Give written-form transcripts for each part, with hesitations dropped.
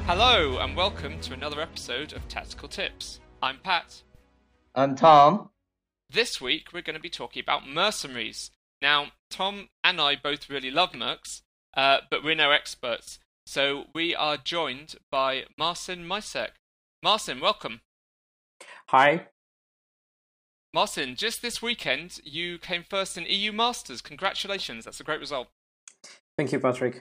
Hello, and welcome to another episode of Tactical Tips. I'm Pat. I'm Tom. This week we're going to be talking about mercenaries. Now, Tom and I both really love mercs, but we're no experts. So we are joined by Marcin Misek. Marcin, welcome. Hi. Marcin, just this weekend you came first in EU Masters. Congratulations, that's a great result. Thank you, Patrick.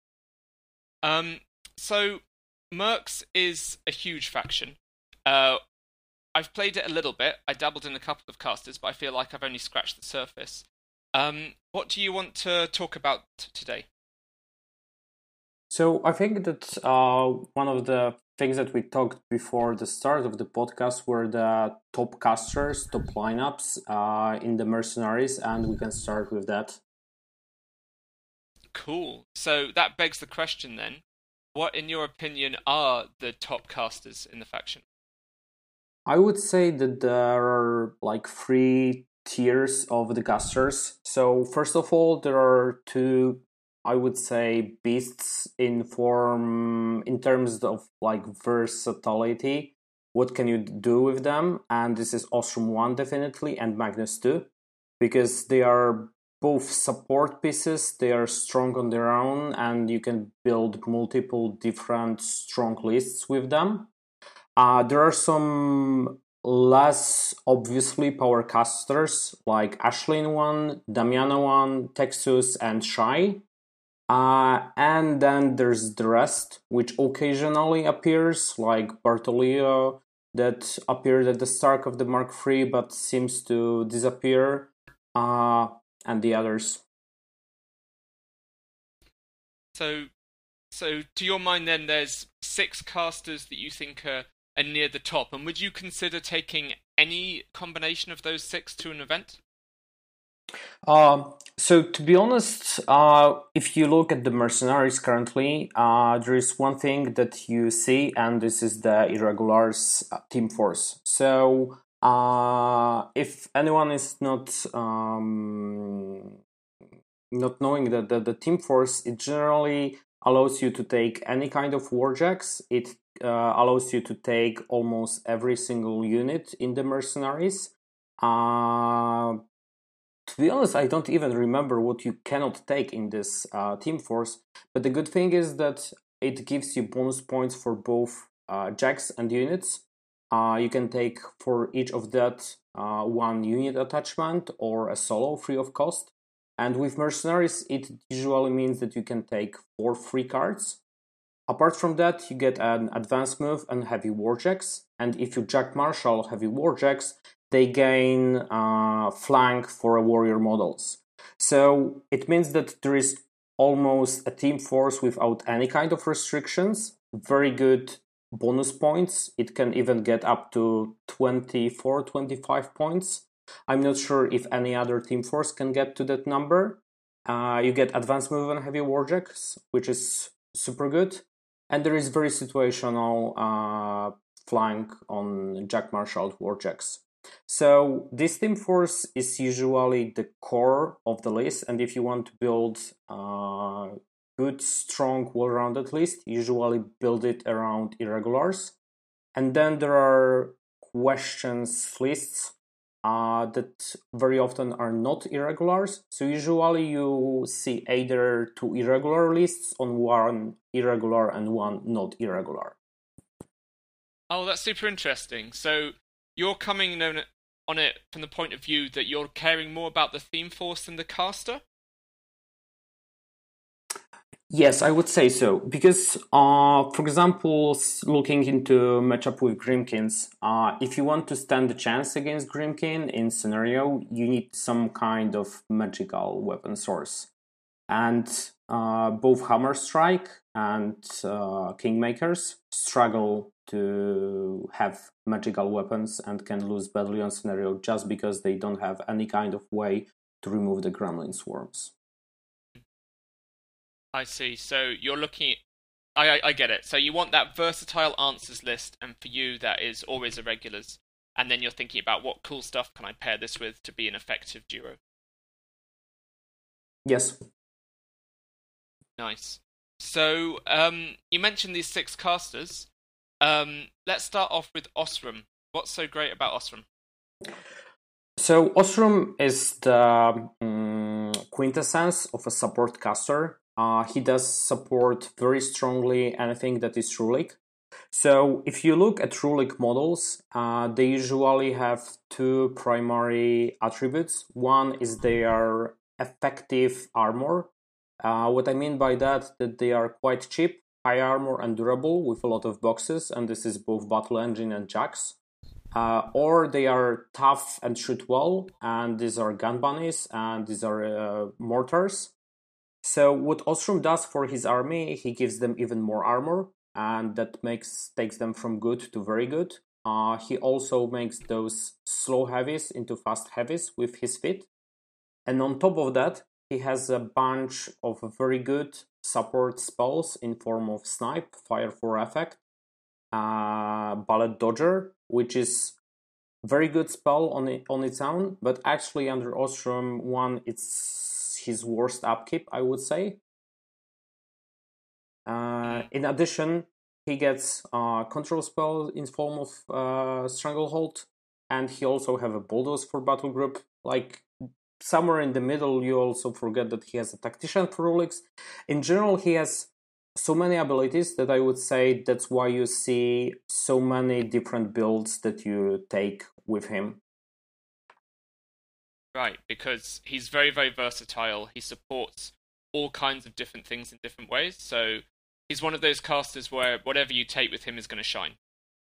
So mercs is a huge faction. I've played it a little bit. I dabbled in a couple of casters, but I feel like I've only scratched the surface. What do you want to talk about today? So I think that one of the things that we talked before the start of the podcast were the top casters, top lineups in the mercenaries, and we can start with that. Cool. So that begs the question then. What, in your opinion, are the top casters in the faction? I would say that there are like three tiers of the casters. So first of all, there are two, I would say, beasts in form in terms of like versatility. What can you do with them? And this is Ostrom 1 definitely and Magnus 2, because they are both support pieces. They are strong on their own, and you can build multiple different strong lists with them. There are some less obviously power casters like Ashlyn 1, Damiana 1, Texus, and Shy. And then there's the rest, which occasionally appears, like Bartolio, that appeared at the start of the Mark III but seems to disappear, and the others. So to your mind then, there's 6 casters that you think are near the top, and would you consider taking any combination of those 6 to an event? So to be honest, if you look at the mercenaries currently, there is one thing that you see, and this is the Irregulars team force. So if anyone is not knowing that the team force, it generally allows you to take any kind of warjacks. It allows you to take almost every single unit in the mercenaries. To be honest, I don't even remember what you cannot take in this team force, but the good thing is that it gives you bonus points for both jacks and units. You can take for each of that one unit attachment or a solo free of cost. And with mercenaries, it usually means that you can take 4 free cards. Apart from that, you get an advanced move and heavy warjacks. And if you Jack Marshall heavy warjacks, they gain flank for warrior models. So it means that there is almost a team force without any kind of restrictions. Very good bonus points. It can even get up to 24, 25 points. I'm not sure if any other team force can get to that number. You get advanced move and heavy warjacks, which is super good. And there is very situational flank on Jack Marshall warjacks. So this team force is usually the core of the list, and if you want to build a good, strong, well-rounded list, usually build it around Irregulars. And then there are questions lists that very often are not Irregulars. So usually you see either 2 irregular lists on 1 irregular and 1 not irregular. Oh, that's super interesting. So you're coming on it from the point of view that you're caring more about the theme force than the caster? Yes, I would say so. Because, for example, looking into matchup with Grimkins, if you want to stand a chance against Grimkin in scenario, you need some kind of magical weapon source. And both Hammer Strike and Kingmakers struggle to have magical weapons and can lose badly on scenario just because they don't have any kind of way to remove the Gremlin Swarms. I see. So you're looking at... I get it. So you want that versatile answers list, and for you that is always irregulars. And then you're thinking about what cool stuff can I pair this with to be an effective duo. Yes. Nice. So you mentioned these 6 casters. Let's start off with Osram. What's so great about Osram? So Osram is the quintessence of a support caster. He does support very strongly anything that is Rulik. So if you look at Rulik models, they usually have 2 primary attributes. One is their effective armor. What I mean by that they are quite cheap, high armor and durable with a lot of boxes, and this is both Battle Engine and Jax. Or they are tough and shoot well, and these are gun bunnies, and these are mortars. So what Osram does for his army, he gives them even more armor, and that takes them from good to very good. He also makes those slow heavies into fast heavies with his feet. And on top of that, he has a bunch of very good support spells in form of Snipe, Fire for Effect, Bullet Dodger, which is very good spell on its own, but actually under Osram 1, it's his worst upkeep, I would say. In addition, he gets control spell in form of Stranglehold, and he also have a Bulldoze for Battle Group. Like, somewhere in the middle, you also forget that he has a Tactician for Rulix. In general, he has so many abilities that I would say that's why you see so many different builds that you take with him. Right, because he's very, very versatile. He supports all kinds of different things in different ways. So he's one of those casters where whatever you take with him is going to shine.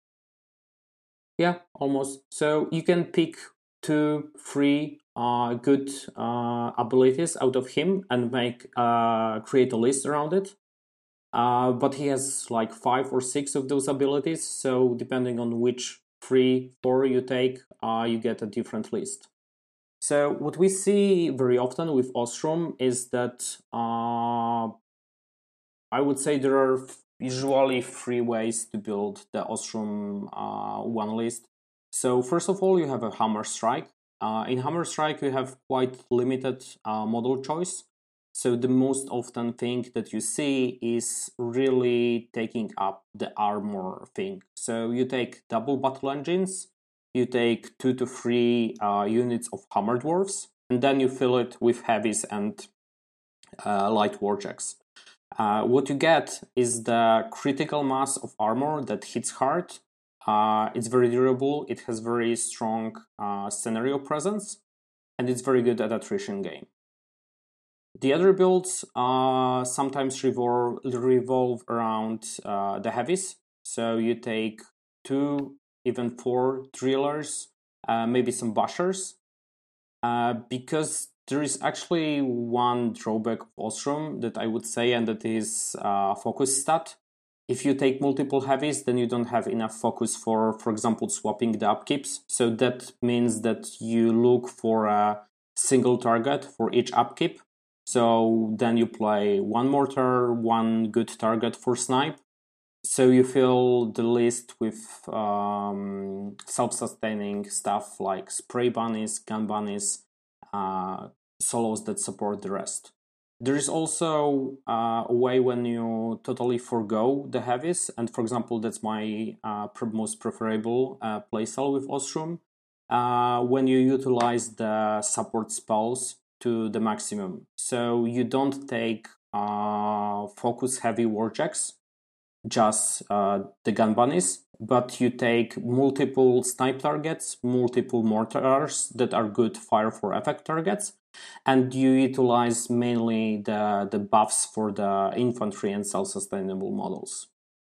Yeah, almost. So you can pick 2, 3 good abilities out of him and create a list around it. But he has like 5 or 6 of those abilities. So depending on which 3, 4 you take, you get a different list. So what we see very often with Osram is that I would say there are usually 3 ways to build the Osram 1 list. So first of all, you have a Hammer Strike. In Hammer Strike, you have quite limited model choice. So the most often thing that you see is really taking up the armor thing. So you take double battle engines, you take 2 to 3 units of Hammer Dwarfs, and then you fill it with heavies and light warjacks. What you get is the critical mass of armor that hits hard. It's very durable, it has very strong scenario presence, and it's very good at attrition game. The other builds sometimes revolve around the heavies. So you take 2, even 4 drillers, maybe some bashers, because there is actually one drawback of Osram that I would say, and that is focus stat. If you take multiple heavies, then you don't have enough focus for example, swapping the upkeeps. So that means that you look for a single target for each upkeep. So then you play 1 mortar, 1 good target for snipe. So you fill the list with self-sustaining stuff like spray bunnies, gun bunnies, solos that support the rest. There is also a way when you totally forgo the heavies, and for example, that's my most preferable playstyle with Osram, when you utilize the support spells to the maximum. So you don't take focus heavy warjacks, just the gun bunnies, but you take multiple snipe targets, multiple mortars that are good fire for effect targets, and you utilize mainly the buffs for the infantry and self-sustainable models.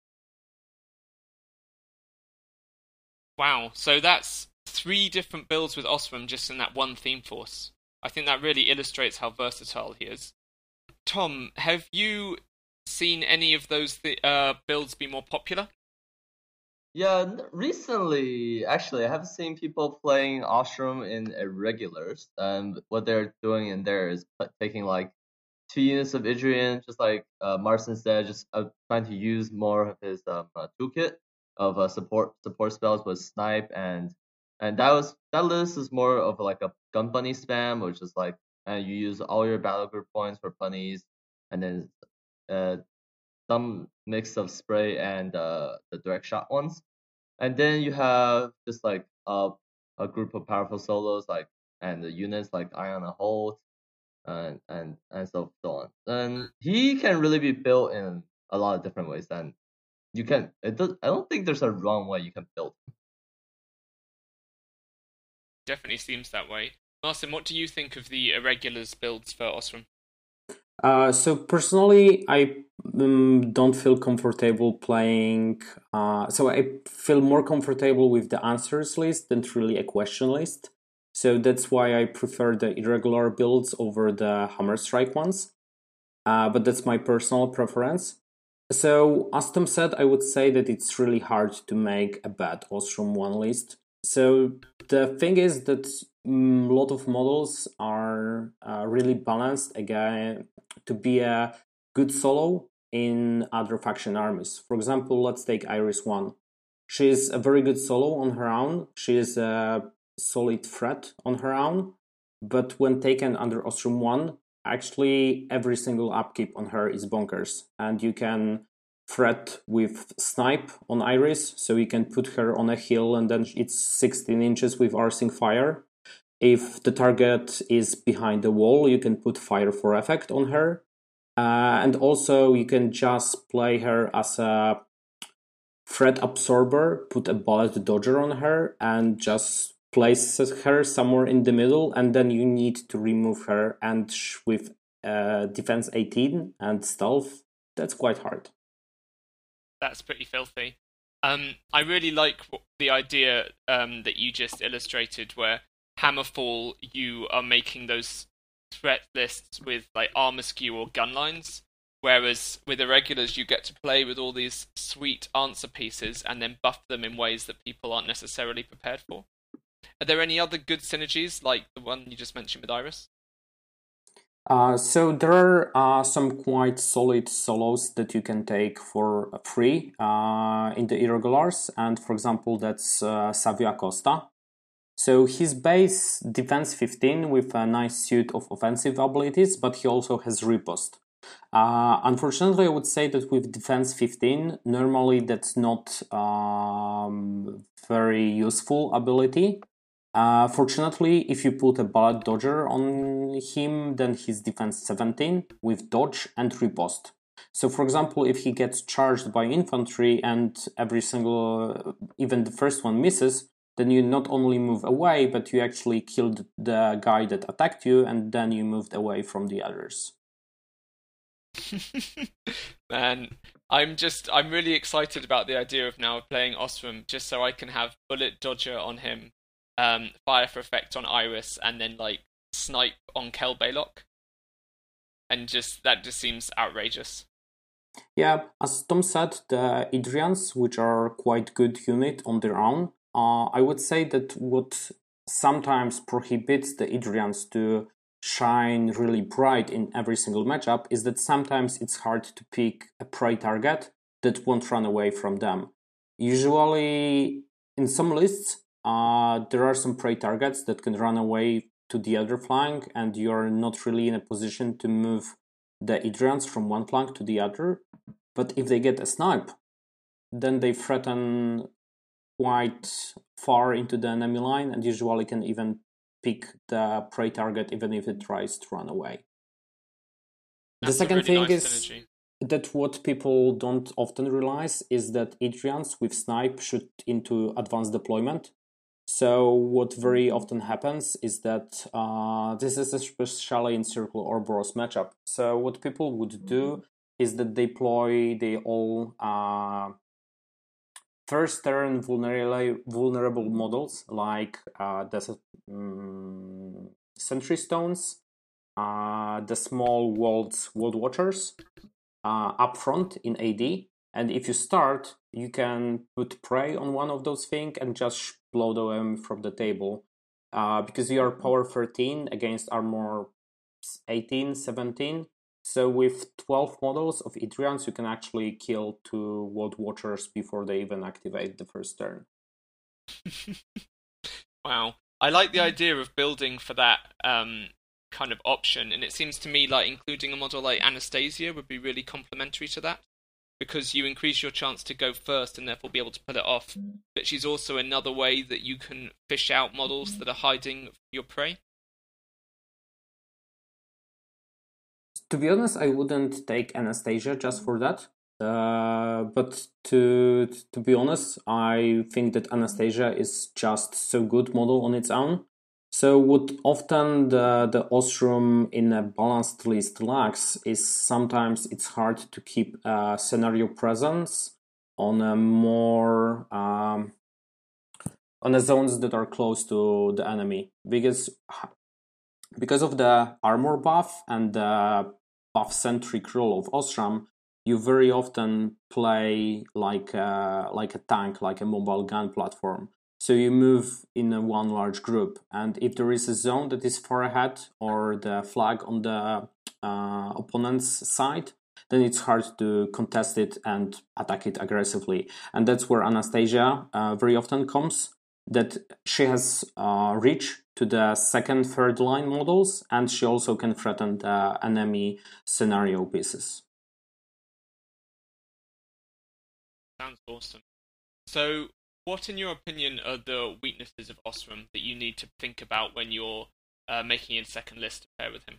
Wow, so that's 3 different builds with Osram just in that one theme force. I think that really illustrates how versatile he is. Tom, have you seen any of those builds be more popular? Yeah, recently, actually, I have seen people playing Ostrom in irregulars, and what they're doing in there is taking like 2 units of Idrian, just like Marcin said, just trying to use more of his toolkit of support spells with snipe, and that list is more of like a gun bunny spam, which is like you use all your battle group points for bunnies, and then some mix of spray and the direct shot ones. And then you have just like a group of powerful solos and the units like Iona Holt and so on. And he can really be built in a lot of different ways. And I don't think there's a wrong way you can build. Definitely seems that way. Marcin, what do you think of the irregulars builds for Osram? So personally, I don't feel comfortable playing. So I feel more comfortable with the answers list than really a question list. So that's why I prefer the irregular builds over the Hammer Strike ones. But that's my personal preference. So as Tom said, I would say that it's really hard to make a bad Ostrom 1 list. So the thing is that a lot of models are really balanced again to be a good solo in other faction armies. For example, let's take Iris 1. She is a very good solo on her own. She is a solid threat on her own. But when taken under Ostrom 1, actually every single upkeep on her is bonkers. And you can threat with snipe on Iris, so you can put her on a hill and then it's 16 inches with arcing fire. If the target is behind the wall, you can put fire for effect on her. And also you can just play her as a threat absorber, put a bullet dodger on her and just place her somewhere in the middle, and then you need to remove her, and with defense 18 and stealth, that's quite hard. That's pretty filthy. I really like the idea that you just illustrated, where Hammerfall, you are making those threat lists with like armor skew or gun lines, whereas with irregulars you get to play with all these sweet answer pieces and then buff them in ways that people aren't necessarily prepared for. Are there any other good synergies like the one you just mentioned with Iris? So there are some quite solid solos that you can take for free in the irregulars, and for example that's Savio Acosta. So his base defense 15 with a nice suite of offensive abilities, but he also has riposte. Unfortunately, I would say that with defense 15, normally that's not very useful ability. Fortunately, if you put a bullet dodger on him, then he's defense 17 with dodge and riposte. So for example, if he gets charged by infantry and every single, even the first one misses, then you not only move away, but you actually killed the guy that attacked you, and then you moved away from the others. Man, I'm really excited about the idea of now playing Osram just so I can have bullet dodger on him, fire for effect on Iris, and then like snipe on Kel Baylock. And that just seems outrageous. Yeah, as Tom said, the Idrians, which are quite good unit on their own, I would say that what sometimes prohibits the Idrians to shine really bright in every single matchup is that sometimes it's hard to pick a prey target that won't run away from them. Usually, in some lists, there are some prey targets that can run away to the other flank, and you're not really in a position to move the Idrians from one flank to the other. But if they get a snipe, then they threaten quite far into the enemy line and usually can even pick the prey target even if it tries to run away. That's the second really thing nice is synergy. that what people don't often realize is that Idrians with snipe shoot into advanced deployment. So what very often happens is that this is especially in Circle Ouroboros matchup. So what people would do is that they deploy the all first turn vulnerable models like the Sentry Stones, the small World Watchers up front in AD. And if you start, you can put prey on one of those things and just blow them from the table. Because you are power 13 against armor 18, 17. So with 12 models of Idrians, you can actually kill 2 World Watchers before they even activate the first turn. Wow. I like the idea of building for that kind of option, and it seems to me like including a model like Anastasia would be really complementary to that. because you increase your chance to go first and therefore be able to pull it off. But she's also another way that you can fish out models that are hiding your prey. To be honest, I wouldn't take Anastasia just for that. But to be honest, I think that Anastasia is just so good model on its own. So what often the Ostrom in a balanced list lacks is sometimes it's hard to keep a scenario presence on a more on the zones that are close to the enemy, because of the armor buff and the buff-centric role of Ostrom, you very often play like a tank, like a mobile gun platform. So you move in a one large group, and if there is a zone that is far ahead or the flag on the opponent's side, then it's hard to contest it and attack it aggressively. And that's where Anastasia very often comes, that she has reach to the second, third line models, and she also can threaten the enemy scenario pieces. Sounds awesome. So, what, in your opinion, are the weaknesses of Ostrom that you need to think about when you're making a second list to pair with him?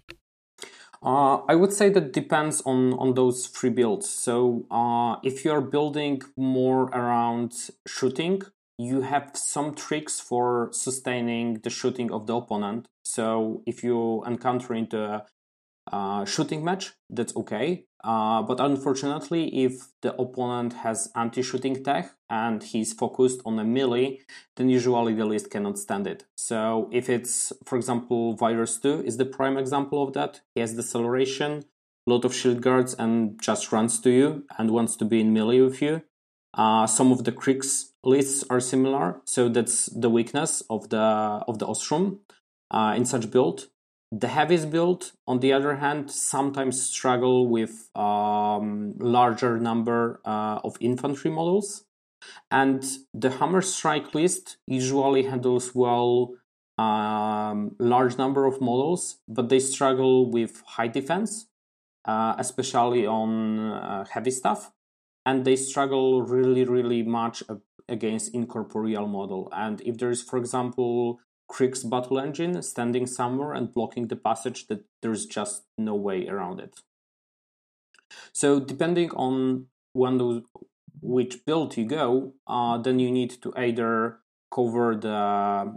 I would say that depends on those three builds. So, if you're building more around shooting, you have some tricks for sustaining the shooting of the opponent. So, if you encounter into a shooting match, that's okay. But unfortunately, if the opponent has anti-shooting tech and he's focused on a melee, then usually the list cannot stand it. So if it's, for example, Virus 2 is the prime example of that. He has deceleration, a lot of shield guards, and just runs to you and wants to be in melee with you. Some of the Kriegs lists are similar, so that's the weakness of the Ostrom in such build. The heavies build, on the other hand, sometimes struggle with larger number of infantry models, and the Hammer Strike list usually handles well large number of models, but they struggle with high defense, especially on heavy stuff, and they struggle really, really much against incorporeal model. And if there is, for example, Krieg's battle engine standing somewhere and blocking the passage, that there's just no way around it. So depending on which build you go, then you need to either cover the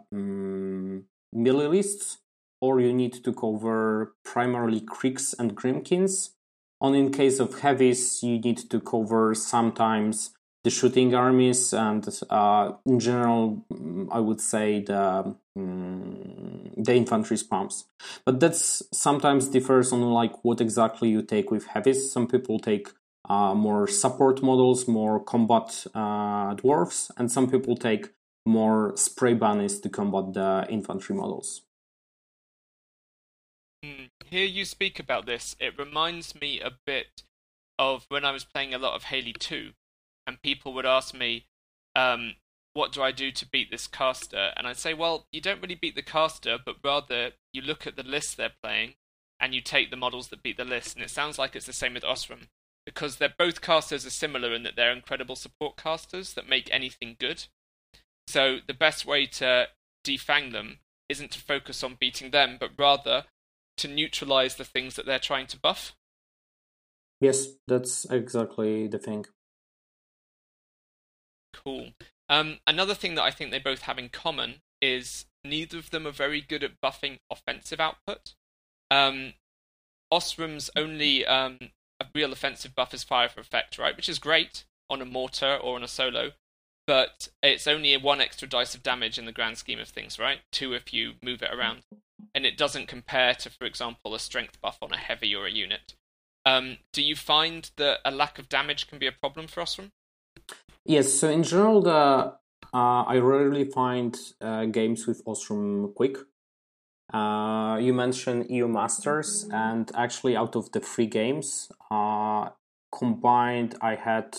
melee lists, or you need to cover primarily Kriegs and Grimkins. In case of heavies, you need to cover sometimes the shooting armies, and in general, I would say the infantry spams. But that's sometimes differs on like what exactly you take with heavies. Some people take more support models, more combat dwarves, and some people take more spray bunnies to combat the infantry models. Hear you speak about this, it reminds me a bit of when I was playing a lot of Haley 2, and people would ask me, what do I do to beat this caster? And I'd say, well, you don't really beat the caster, but rather you look at the list they're playing, and you take the models that beat the list. And it sounds like it's the same with Ostrom, because they're both casters are similar in that they're incredible support casters that make anything good. So the best way to defang them isn't to focus on beating them, but rather to neutralize the things that they're trying to buff. Yes, that's exactly the thing. Cool. Another thing that I think they both have in common is neither of them are very good at buffing offensive output. Ostrom's only a real offensive buff is Fire for Effect, right? Which is great on a mortar or on a solo, but it's only one extra dice of damage in the grand scheme of things, right? 2 if you move it around. And it doesn't compare to, for example, a strength buff on a heavy or a unit. Do you find that a lack of damage can be a problem for Ostrom? Yes, so in general, I rarely find games with Ostrom quick. You mentioned EU Masters, and actually out of the 3 games, combined I had,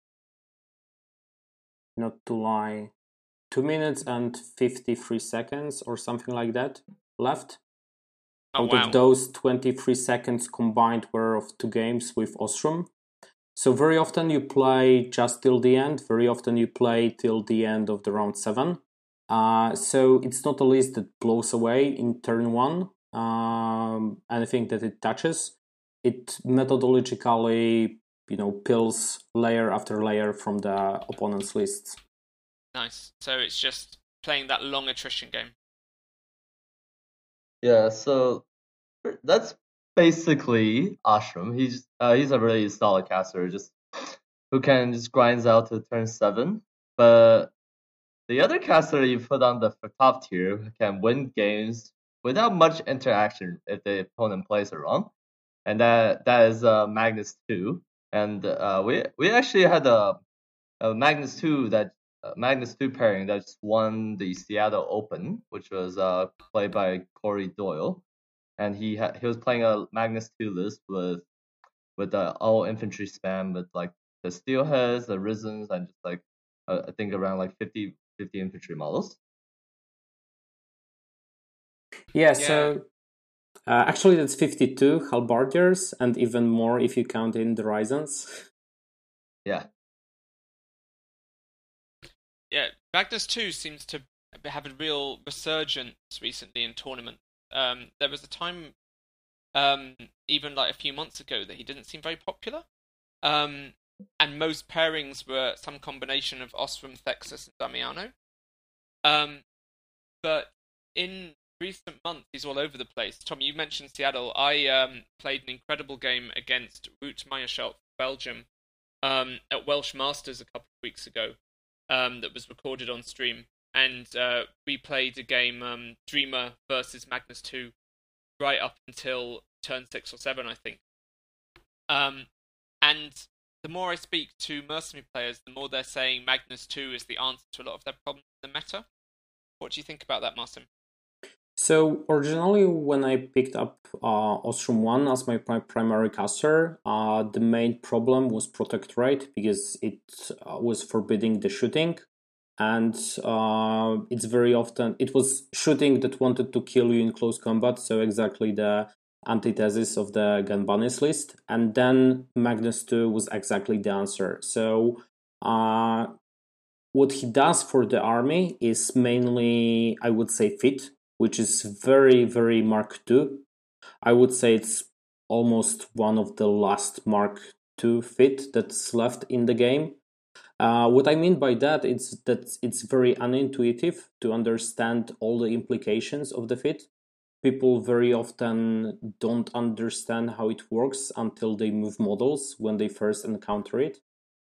not to lie, 2 minutes and 53 seconds or something like that left. Out of those, 23 seconds combined were of 2 games with Ostrom. So very often you play just till the end. Very often you play till the end of the round 7. So it's not a list that blows away in turn 1. Anything that it touches, it methodologically, pills layer after layer from the opponent's lists. Nice. So it's just playing that long attrition game. Yeah, so that's basically Ashram. He's a really solid caster, just who can just grinds out to turn 7. But the other caster you put on the top tier can win games without much interaction if the opponent plays it wrong, and that is Magnus 2. And we actually had a Magnus 2 Magnus 2 pairing that just won the Seattle Open, which was played by Corey Doyle, and he was playing a Magnus 2 list with all infantry spam with like the Steelheads, the Risens, and just like I think around like 50 infantry models. Yeah. So actually that's 52 halberdiers and even more if you count in the Ryzens. Yeah. Yeah, Magnus 2 seems to have a real resurgence recently in tournament. There was a time, even like a few months ago, that he didn't seem very popular. And most pairings were some combination of Osram, Thexus, and Damiano. But in recent months, he's all over the place. Tom, you mentioned Seattle. I played an incredible game against Wout Meyerschelt, Belgium, at Welsh Masters a couple of weeks ago. That was recorded on stream, and we played a game, Dreamer versus Magnus 2, right up until turn 6 or 7, I think. And the more I speak to mercenary players, the more they're saying Magnus 2 is the answer to a lot of their problems in the meta. What do you think about that, Marcin? So originally, when I picked up Ostrom 1 as my primary caster, the main problem was protect rate because it was forbidding the shooting, and it's very often it was shooting that wanted to kill you in close combat. So exactly the antithesis of the Ganbanis list, and then Magnus 2 was exactly the answer. So what he does for the army is mainly, I would say, fit, which is very, very Mark II. I would say it's almost one of the last Mark II fit that's left in the game. What I mean by that is that it's very unintuitive to understand all the implications of the fit. People very often don't understand how it works until they move models when they first encounter it.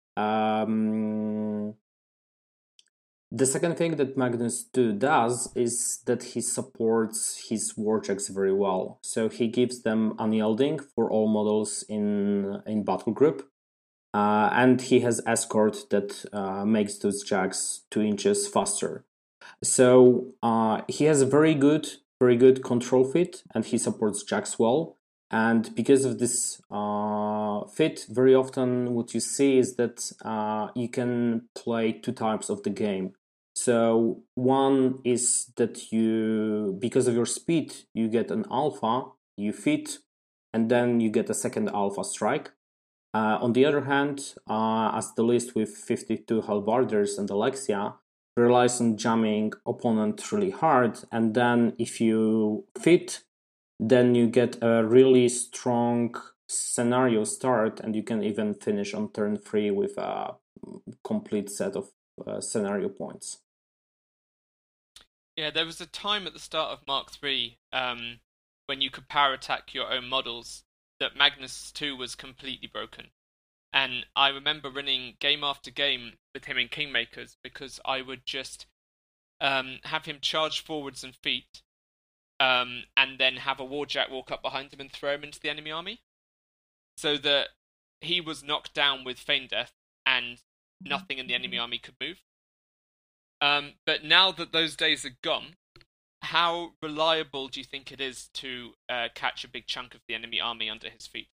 The second thing that Magnus 2 does is that he supports his warjacks very well. So he gives them unyielding for all models in battle group. And he has escort that makes those jacks 2 inches faster. So he has a very good control fit, and he supports jacks well. And because of this fit, very often what you see is that you can play 2 types of the game. So one is that you, because of your speed, you get an alpha, you fit, and then you get a second alpha strike. On the other hand, as the list with 52 halberdiers and Alexia relies on jamming opponent really hard, and then if you fit, then you get a really strong scenario start, and you can even finish on turn 3 with a complete set of scenario points. Yeah, there was a time at the start of Mark III when you could power attack your own models that Magnus 2 was completely broken. And I remember running game after game with him in Kingmakers because I would just have him charge forwards and feet, and then have a warjack walk up behind him and throw him into the enemy army, so that he was knocked down with feign death and nothing in the enemy army could move. But now that those days are gone, how reliable do you think it is to catch a big chunk of the enemy army under his feet?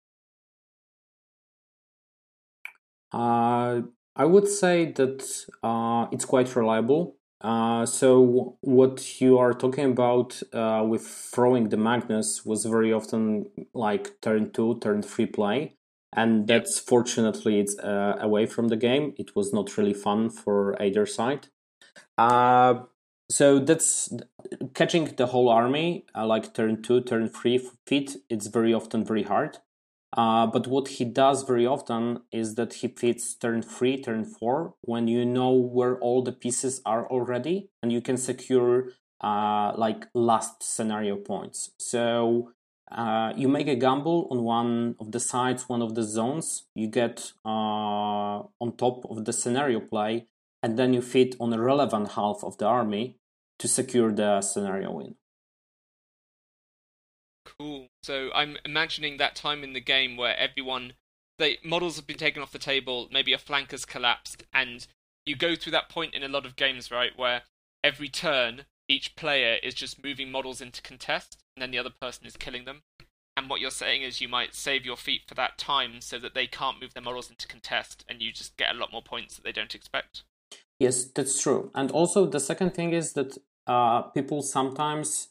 I would say that it's quite reliable. So what you are talking about with throwing the Magnus was very often like turn 2, turn 3 play. and that's fortunately it's away from the game. It was not really fun for either side. So that's catching the whole army, like turn 2, turn 3 feet. It's very often very hard. But what he does very often is that he feeds turn 3, turn 4, when you know where all the pieces are already, and you can secure like last scenario points. So you make a gamble on one of the sides, one of the zones, you get on top of the scenario play, and then you feed on a relevant half of the army to secure the scenario win. Cool. So I'm imagining that time in the game where models have been taken off the table, maybe a flank has collapsed, and you go through that point in a lot of games, right, where every turn each player is just moving models into contest, and then the other person is killing them. And what you're saying is you might save your feet for that time so that they can't move their models into contest, and you just get a lot more points that they don't expect. Yes, that's true. And also the second thing is that people sometimes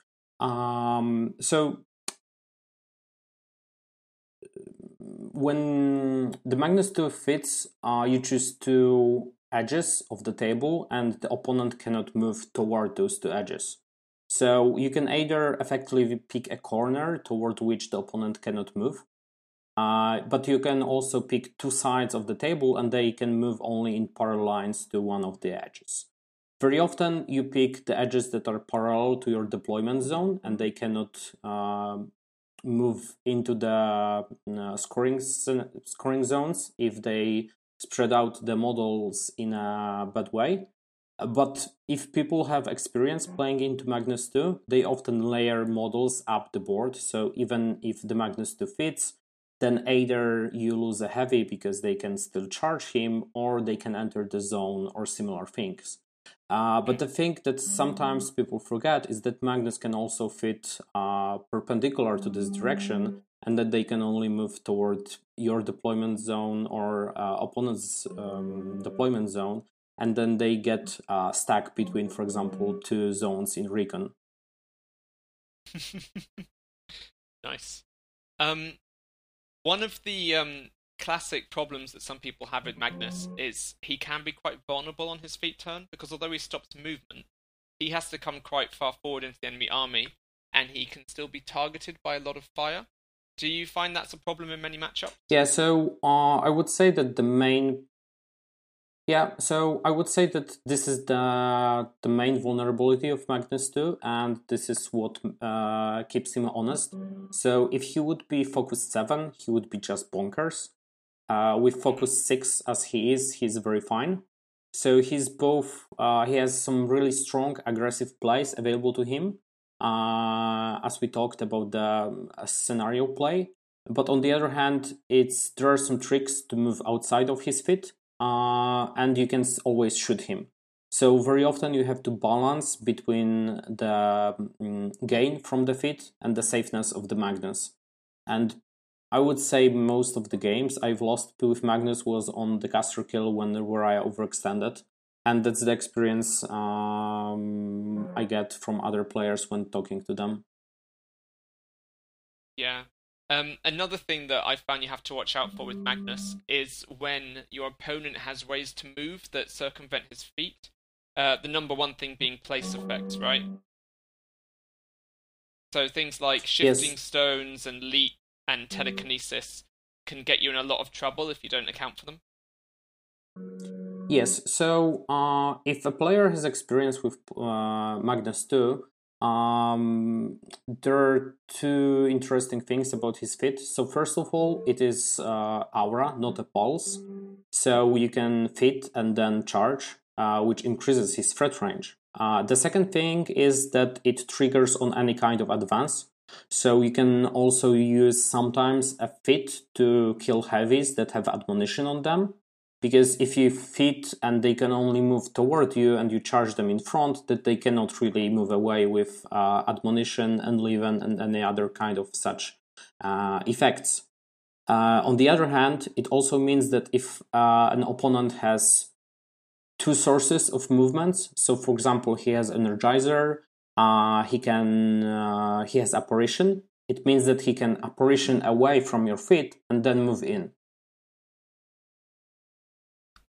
when the Magnus 2 fits, you choose 2 edges of the table and the opponent cannot move toward those 2 edges. So you can either effectively pick a corner toward which the opponent cannot move, but you can also pick 2 sides of the table and they can move only in parallel lines to one of the edges. Very often you pick the edges that are parallel to your deployment zone and they cannot move into the scoring zones if they spread out the models in a bad way. But if people have experience playing into Magnus 2, they often layer models up the board. So even if the Magnus 2 fits, then either you lose a heavy because they can still charge him, or they can enter the zone or similar things. But the thing that sometimes people forget is that Magnus can also fit perpendicular to this direction, and that they can only move toward your deployment zone or opponent's deployment zone, and then they get stuck between, for example, 2 zones in recon. Nice. One of the classic problems that some people have with Magnus is he can be quite vulnerable on his feet turn, because although he stops movement, he has to come quite far forward into the enemy army, and he can still be targeted by a lot of fire. Do you find that's a problem in many matchups? Yeah, so I would say that this is the main vulnerability of Magnus 2, and this is what keeps him honest. So if he would be focus 7, he would be just bonkers. With focus 6 as he's very fine. So he's both, he has some really strong aggressive plays available to him, as we talked about the scenario play. But on the other hand, there are some tricks to move outside of his feet, and you can always shoot him. So very often you have to balance between the gain from the feat and the safeness of the Magnus. And I would say most of the games I've lost with Magnus was on the caster kill where I overextended. And that's the experience I get from other players when talking to them. Yeah. Another thing that I found you have to watch out for with Magnus is when your opponent has ways to move that circumvent his feet. The number one thing being place effects, right? So things like shifting stones and leap and telekinesis can get you in a lot of trouble if you don't account for them. Yes, so if a player has experience with Magnus 2, there are 2 interesting things about his feat. So first of all, it is aura, not a pulse. So you can fit and then charge, which increases his threat range. The second thing is that it triggers on any kind of advance. So you can also use sometimes a fit to kill heavies that have admonition on them. Because if you fit and they can only move toward you and you charge them in front, that they cannot really move away with admonition and leaven and any other kind of such effects. On the other hand, it also means that if an opponent has 2 sources of movements, so for example, he has Energizer, he has Apparition, it means that he can Apparition away from your feet and then move in.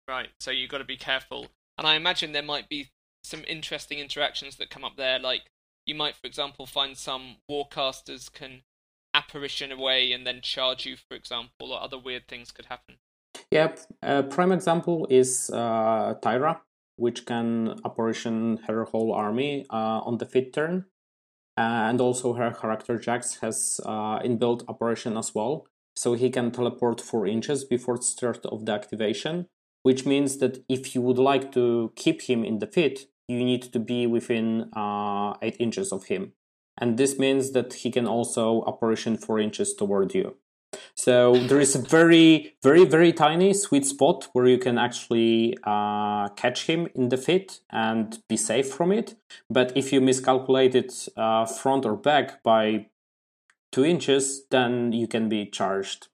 Right, so you've got to be careful. And I imagine there might be some interesting interactions that come up there. Like, you might, for example, find some warcasters can apparition away and then charge you, for example, or other weird things could happen. Yep, a prime example is Tyra, which can apparition her whole army on the 5th turn. And also her character Jax has inbuilt apparition as well. So he can teleport 4 inches before the start of the activation, which means that if you would like to keep him in the fit, you need to be within 8 inches of him. And this means that he can also apparition 4 inches toward you. So there is a very, very, very tiny sweet spot where you can actually catch him in the fit and be safe from it. But if you miscalculate it front or back by 2 inches, then you can be charged.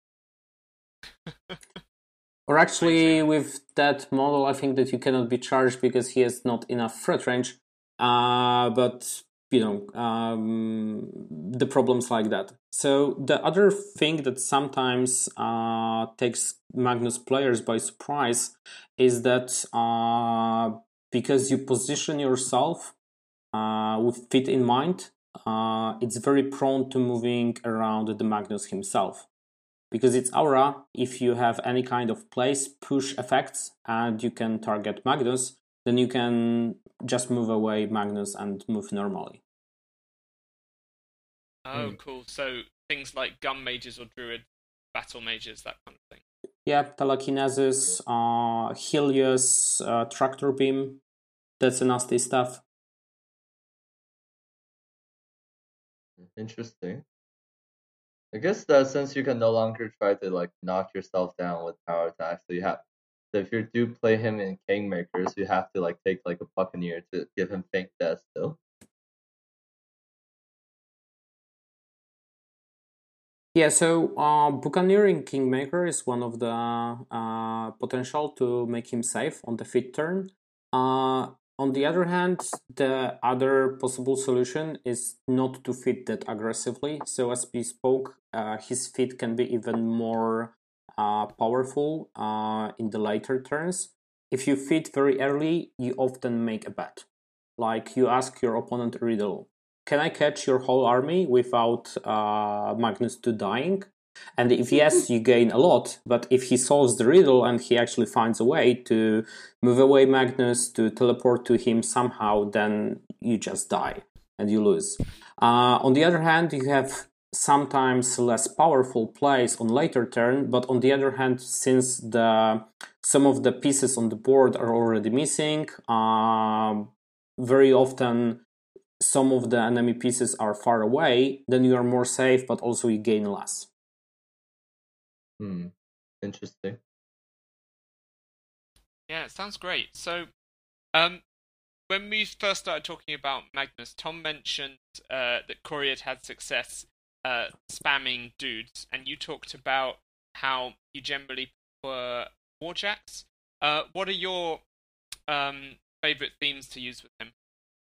Or actually, with that model, I think that you cannot be charged because he has not enough threat range. But the problems like that. So the other thing that sometimes takes Magnus players by surprise is that because you position yourself with fit in mind, it's very prone to moving around the Magnus himself. Because it's aura, if you have any kind of place push effects and you can target Magnus, then you can just move away Magnus and move normally. Oh, cool. So things like gun mages or druid, battle mages, that kind of thing. Yeah, telekinesis, Helios, tractor beam. That's nasty stuff. Interesting. I guess that since you can no longer try to like knock yourself down with power attacks, so you have. So if you do play him in Kingmakers, you have to like take like a Buccaneer to give him fake death still. Yeah, so Buccaneering Kingmaker is one of the potential to make him safe on the 5th turn. On the other hand, the other possible solution is not to fit that aggressively. So as we spoke, his fit can be even more powerful in the later turns. If you fit very early, you often make a bet. Like you ask your opponent a riddle. Can I catch your whole army without Magnus 2 dying? And if yes, you gain a lot. But if he solves the riddle and he actually finds a way to move away Magnus, to teleport to him somehow, then you just die and you lose. On the other hand, you have sometimes less powerful plays on later turn, but on the other hand, since some of the pieces on the board are already missing, very often some of the enemy pieces are far away, then you are more safe, but also you gain less. Interesting. Yeah, it sounds great. So, when we first started talking about Magnus, Tom mentioned that Corey had success spamming dudes, and you talked about how you generally prefer Warjacks. What are your favorite themes to use with him?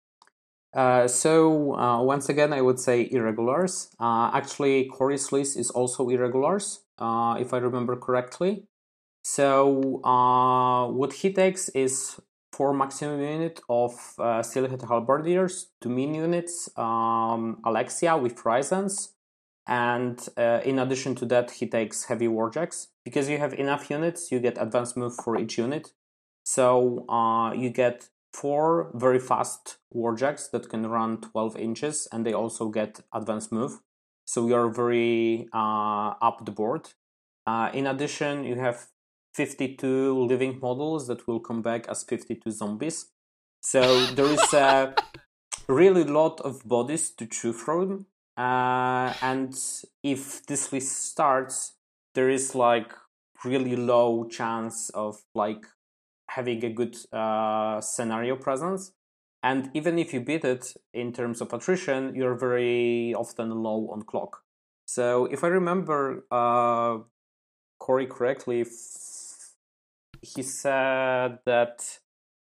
So once again, I would say irregulars. Actually, Corey's list is also irregulars, if I remember correctly. So what he takes is 4 maximum unit of Steelhead Halberdiers, 2 min units, Alexia with Ryzens, and in addition to that, he takes heavy Warjacks. Because you have enough units, you get advanced move for each unit. So you get 4 very fast Warjacks that can run 12 inches, and they also get advanced move. So you are very up the board. In addition, you have 52 living models that will come back as 52 zombies. So there is a really lot of bodies to choose from. And if this list starts, there is like really low chance of like having a good scenario presence. And even if you beat it in terms of attrition, you're very often low on clock. So if I remember Corey correctly, he said that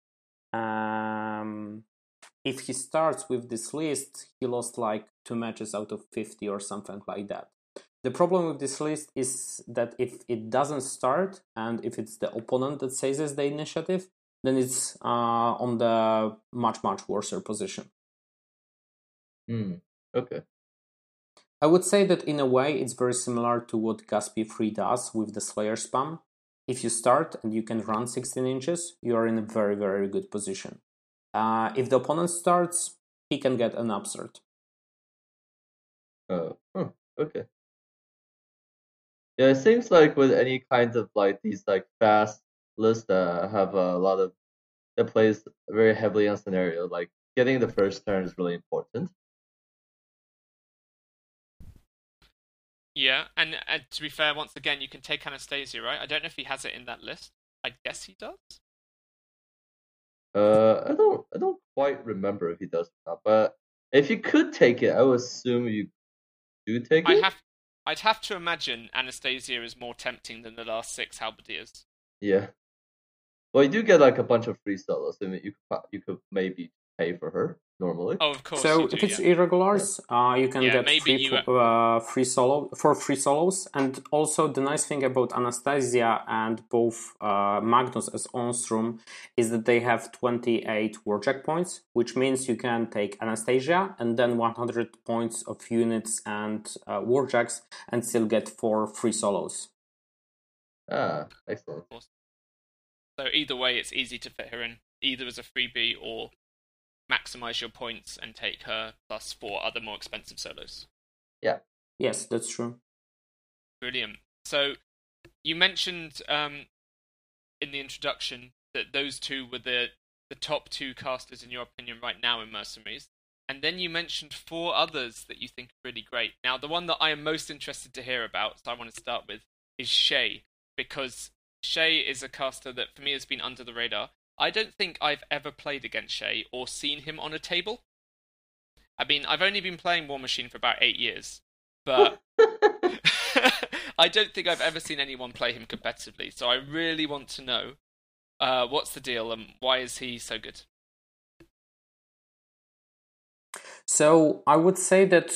if he starts with this list, he lost like 2 matches out of 50 or something like that. The problem with this list is that if it doesn't start, and if it's the opponent that seizes the initiative, then it's on the much worse position. Okay. I would say that in a way it's very similar to what Gaspi 3 does with the Slayer spam. If you start and you can run 16 inches, you are in a very, very good position. If the opponent starts, he can get an upstart. Okay. Yeah, it seems like with any kind of like these like fast lists that have a lot of that plays very heavily on scenario, like getting the first turn is really important. Yeah, and to be fair, once again, you can take Anastasia, right? I don't know if he has it in that list. I guess he does. I don't quite remember if he does or not, but if you could take it, I would assume you do take it. I'd have to imagine Anastasia is more tempting than the last 6 halberdiers. Yeah. Well, you do get like a bunch of free solos. I mean, you could maybe pay for her normally. Oh, of course. So you do, if it's yeah. irregulars, you can get free solos. And also the nice thing about Anastasia and both Magnus as Onstrom is that they have 28 warjack points, which means you can take Anastasia and then 100 points of units and warjacks and still get 4 free solos. Excellent. So either way, it's easy to fit her in, either as a freebie or maximize your points and take her plus 4 other more expensive solos. Yeah. Yes, that's true. Brilliant. So you mentioned in the introduction that those two were the top 2 casters in your opinion right now in Mercenaries. And then you mentioned 4 others that you think are really great. Now, the one that I am most interested to hear about, so I want to start with, is Shay, because Shay is a caster that for me has been under the radar. I don't think I've ever played against Shay or seen him on a table. I mean, I've only been playing War Machine for about 8 years, but I don't think I've ever seen anyone play him competitively. So I really want to know what's the deal and why is he so good? So I would say that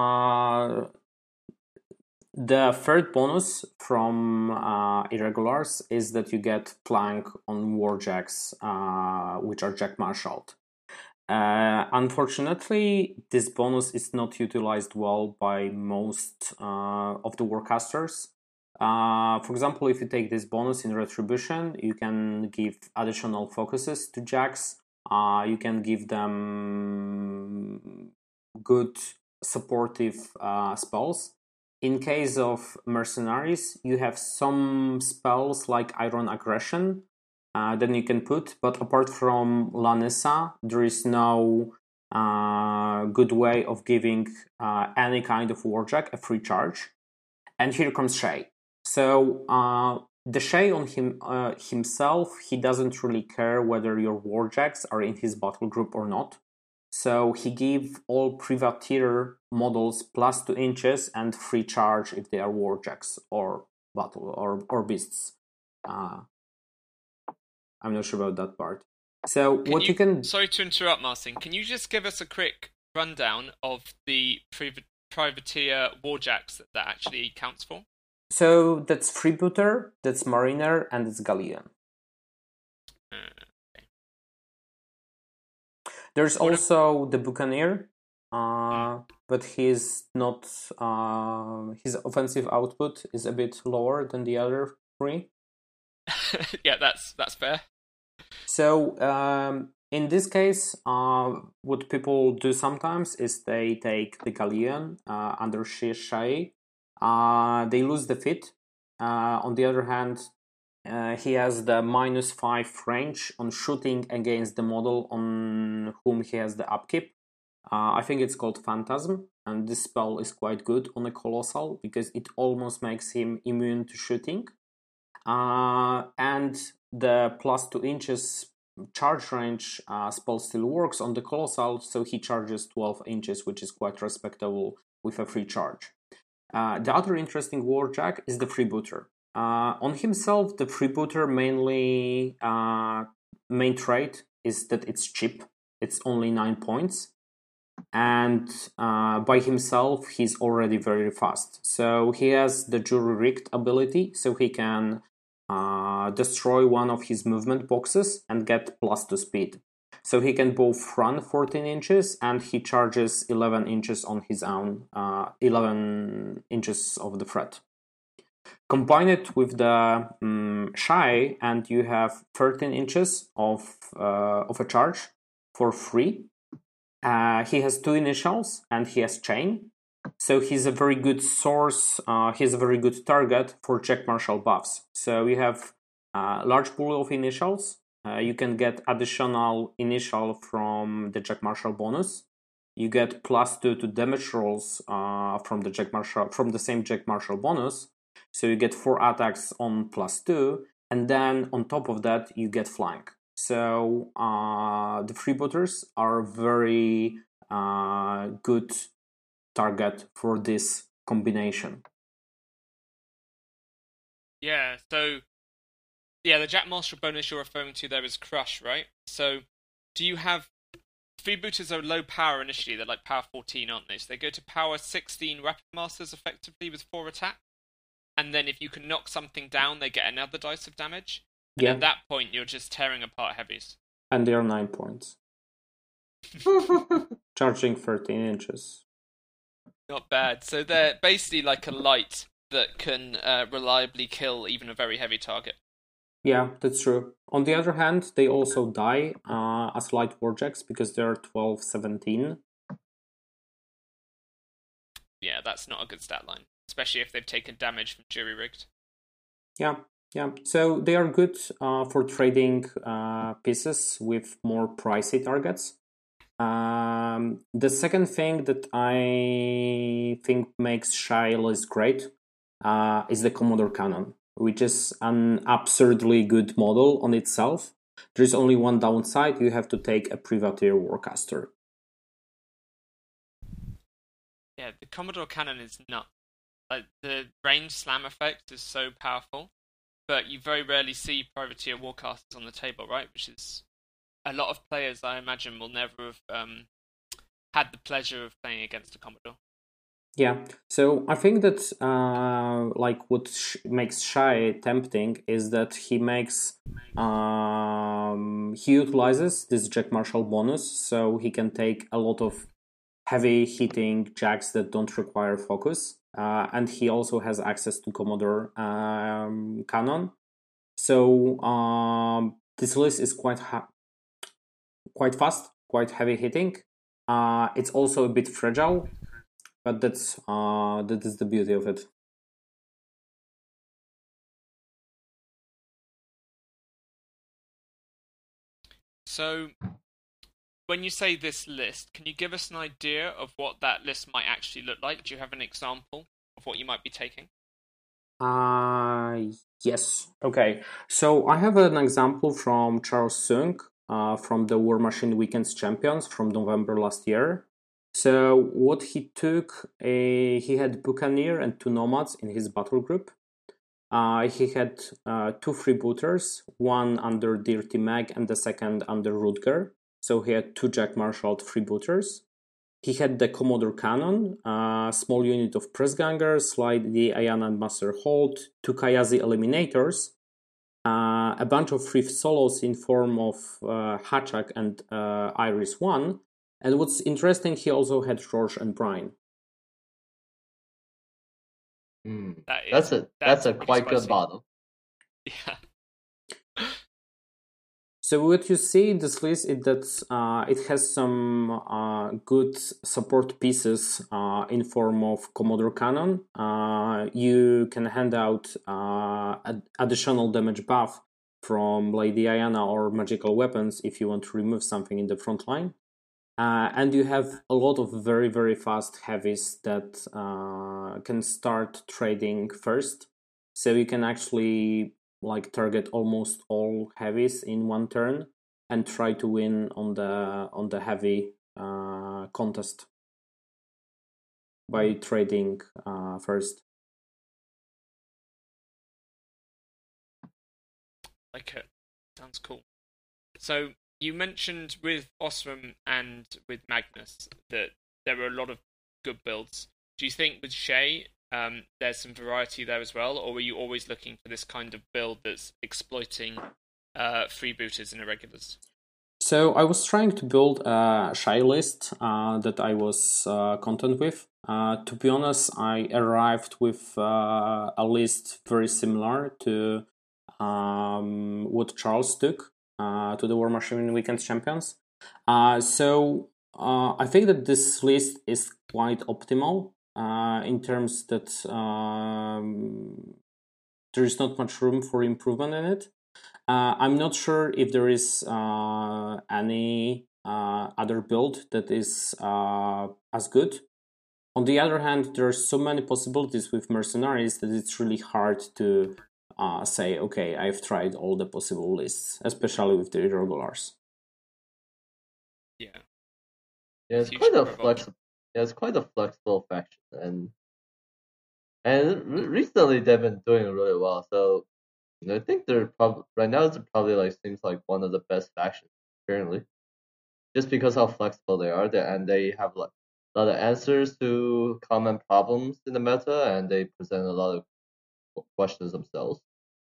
the third bonus from irregulars is that you get flank on warjacks, which are jack marshaled. Unfortunately, this bonus is not utilized well by most of the warcasters. For example, if you take this bonus in Retribution, you can give additional focuses to jacks. You can give them good supportive spells. In case of Mercenaries, you have some spells like Iron Aggression that you can put, but apart from Lanissa, there is no good way of giving any kind of warjack a free charge. And here comes Shay. So the Shay on himself, he doesn't really care whether your warjacks are in his battle group or not. So he gave all privateer models plus 2 inches and free charge if they are warjacks or battle or beasts. I'm not sure about that part. So Sorry to interrupt, Marcin. Can you just give us a quick rundown of the privateer warjacks that actually counts for? So that's freebooter, that's mariner, and it's galleon. Okay. There's also the buccaneer, but he's not. His offensive output is a bit lower than the other 3. Yeah, that's fair. So in this case, what people do sometimes is they take the galleon under Shay. They lose the fit. On the other hand, he has the -5 range on shooting against the model on whom he has the upkeep. I think it's called Phantasm, and this spell is quite good on a Colossal because it almost makes him immune to shooting. And the plus 2 inches charge range spell still works on the Colossal, so he charges 12 inches, which is quite respectable with a free charge. The other interesting warjack is the freebooter. On himself, the freebooter mainly main trait is that it's cheap. It's only 9 points. and by himself he's already very fast. So he has the jury rigged ability, so he can destroy one of his movement boxes and get +2 speed. So he can both run 14 inches and he charges 11 inches on his own, 11 inches of the threat. Combine it with the Shy, and you have 13 inches of a charge for free. He has 2 initials and he has Chain, so he's a very good source. He's a very good target for Jack Marshall buffs. So you have a large pool of initials. You can get additional initial from the Jack Marshall bonus. You get +2 to damage rolls from the same Jack Marshall bonus. So you get 4 attacks on +2, and then on top of that you get flank. So the freebooters are very good target for this combination. Yeah, so yeah, the Jack Marshall bonus you're referring to there is Crush, right? So do you have freebooters are low power initially, they're like power 14, aren't they? So they go to power 16 Weapon Masters effectively with 4 attack. And then if you can knock something down, they get another dice of damage. And at that point, you're just tearing apart heavies. And they are 9 points. Charging 13 inches. Not bad. So they're basically like a light that can reliably kill even a very heavy target. Yeah, that's true. On the other hand, they also die as light warjacks because they're 12-17. Yeah, that's not a good stat line, especially if they've taken damage from jury rigged. Yeah. So they are good for trading pieces with more pricey targets. The second thing that I think makes Shy less great is the Commodore Cannon, which is an absurdly good model on itself. There's only one downside: you have to take a Privateer Warcaster. Yeah, the Commodore Cannon is nuts. Like, the range slam effect is so powerful, but you very rarely see Privateer Warcasters on the table, right? Which is a lot of players, I imagine, will never have had the pleasure of playing against a Commodore. Yeah, so I think that what makes Shy tempting is that he utilizes this Jack Marshall bonus, so he can take a lot of heavy hitting jacks that don't require focus, and he also has access to Commodore Cannon. So this list is quite fast, quite heavy hitting. It's also a bit fragile, but that is the beauty of it. So, when you say this list, can you give us an idea of what that list might actually look like? Do you have an example of what you might be taking? Yes. Okay. So I have an example from Charles Sung from the War Machine Weekends Champions from November last year. So what he took, he had Buccaneer and 2 Nomads in his battle group. He had 2 freebooters, one under Dirty Mag and the second under Rutger. So he had 2 Jack Marshall freebooters. He had the Commodore Cannon, a small unit of press gangers, Lady Ayana and Master Holt, 2 Kayazi Eliminators, a bunch of free solos in form of Hachak and Iris 1. And what's interesting, he also had George and Brian. That's a quite good model. Yeah. So what you see in this list is that it has some good support pieces in form of Commodore Cannon. You can hand out additional damage buff from Lady Ayana or magical weapons if you want to remove something in the front line. And you have a lot of very, very fast heavies that can start trading first. So you can actually target almost all heavies in one turn and try to win on the heavy contest by trading first. Okay, sounds cool. So you mentioned with Osram and with Magnus that there were a lot of good builds. Do you think with Shay, there's some variety there as well, or were you always looking for this kind of build that's exploiting freebooters and irregulars? So I was trying to build a Shy list that I was content with. To be honest, I arrived with a list very similar to what Charles took to the War Machine Weekend Champions. So I think that this list is quite optimal in terms that there is not much room for improvement in it. I'm not sure if there is any other build that is as good. On the other hand, there are so many possibilities with Mercenaries that it's really hard to say, okay, I've tried all the possible lists, especially with the irregulars. Yeah. Yeah, it's Huge quite a number of flexible. Yeah, it's quite a flexible faction, and recently they've been doing really well. So I think they're probably right now. It's probably like seems like one of the best factions currently, just because how flexible they are. And they have like a lot of answers to common problems in the meta, and they present a lot of questions themselves.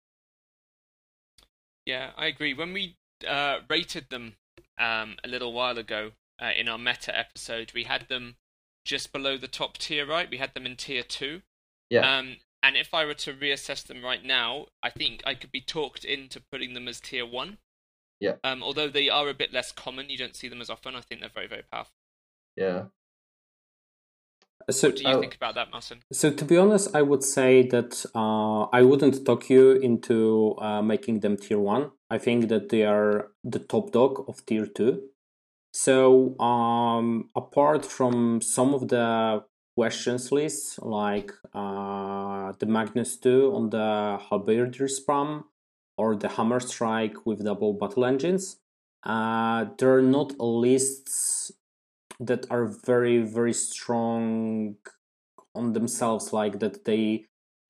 Yeah, I agree. When we rated them a little while ago in our meta episode, we had them just below the top tier, right? We had them in tier 2. Yeah. And if I were to reassess them right now, I think I could be talked into putting them as tier 1. Yeah. Although they are a bit less common, you don't see them as often. I think they're very, very powerful. Yeah. So, what do you think about that, Marcin? So to be honest, I would say that I wouldn't talk you into making them tier 1. I think that they are the top dog of tier 2. So apart from some of the questions lists, like the Magnus 2 on the Halberdier Spam or the Hammer Strike with double battle engines, there are not lists that are very, very strong on themselves, like that they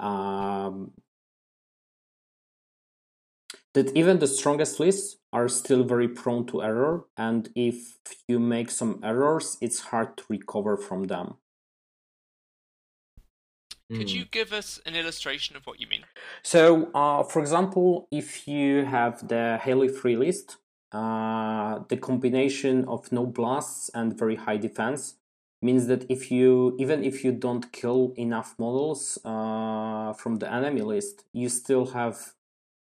that even the strongest lists are still very prone to error, and if you make some errors, it's hard to recover from them. Could you give us an illustration of what you mean? So, for example, if you have the Haley free list, the combination of no blasts and very high defense means that even if you don't kill enough models from the enemy list, you still have